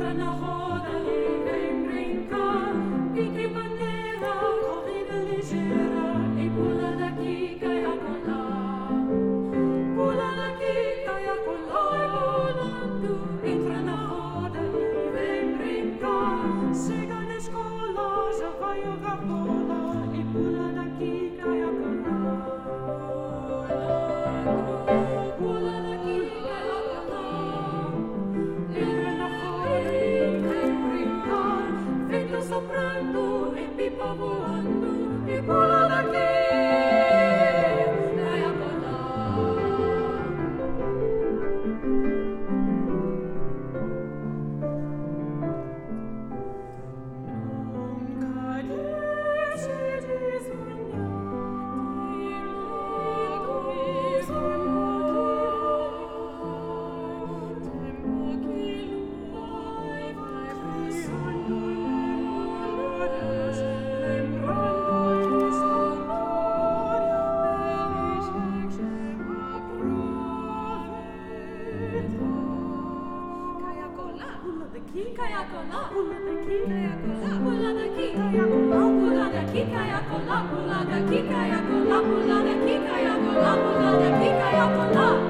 Soprando e pipa volando e vola daqui, vai a volar. Nunca deixe de sonhar, tempo que vai passando. Kaya kola, pula daqui, kaya kola, pula daqui, kaya kola, pula daqui, kaya kola, pula daqui, kaya kola, pula daqui, kaya kola, pula daqui, kaya kola.